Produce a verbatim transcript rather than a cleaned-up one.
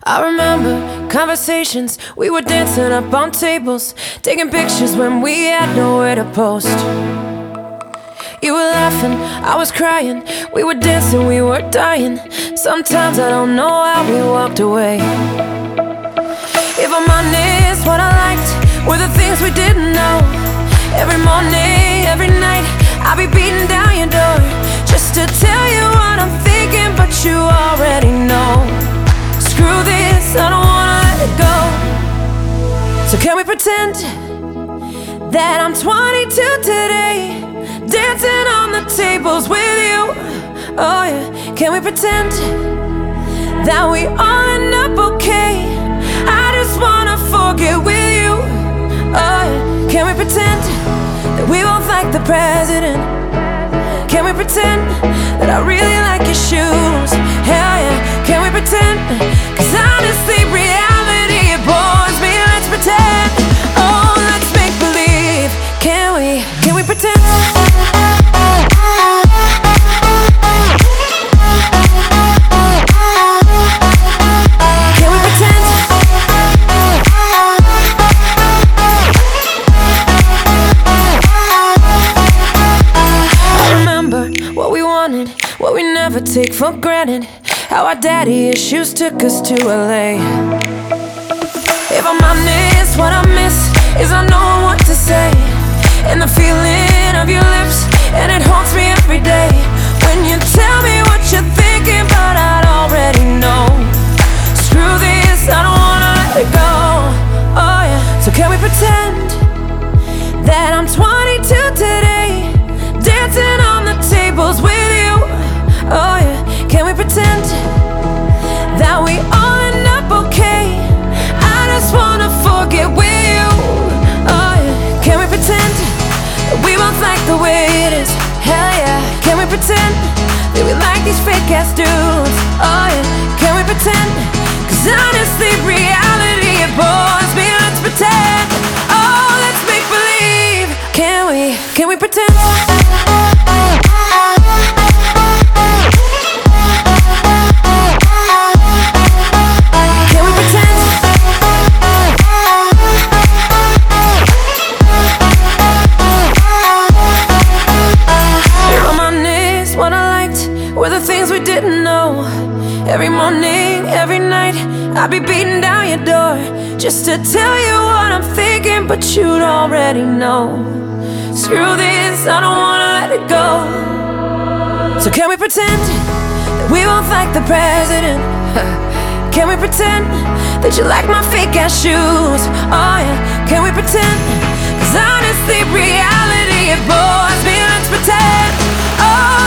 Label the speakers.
Speaker 1: I remember conversations, we were dancing up on tables, taking pictures when we had nowhere to post. You were laughing, I was crying, we were dancing, we were dying. Sometimes I don't know how we walked away. If I'm honest, what I liked were the things we didn't know. Every morning, every night, I'll be beating down your door just to tell you what I'm thinking, but you already know. Screw this, I don't wanna let it go. So can we pretend that I'm twenty-two today, dancing on the tables with you? Oh yeah, can we pretend that we all end up okay? I just wanna forget with you. Oh yeah, can we pretend that we both like the president? Can we pretend that I really like your shoes? Hell yeah, can we pretend? Cause honestly, reality, it bores me. Let's pretend, oh, let's make believe. Can we, can we pretend? What we never take for granted, how our daddy issues took us to L A. If I'm honest, what I miss is I know what to say, and the feeling of your lips, and it haunts me every day. When you tell me what you're thinking, but I'd already know. Screw this, I don't wanna let it go. Oh yeah, so can we pretend that I'm twenty-two today, dancing on the tables with you? Oh yeah, can we pretend that we all end up okay? I just wanna forget with you. Oh yeah, can we pretend that we both like the way it is? Hell yeah, can we pretend that we like these fake ass dudes? Oh yeah, can we pretend? Cause honestly, reality, it bores me. Let's pretend, oh, let's make believe. Can we, can we pretend? Were the things we didn't know. Every morning, every night, I'd be beating down your door just to tell you what I'm thinking, but you'd already know. Screw this, I don't wanna let it go. So can we pretend that we both like the president? Can we pretend that you like my fake ass shoes? Oh yeah, can we pretend? Cause honestly, reality, it bores me. Let's pretend, oh,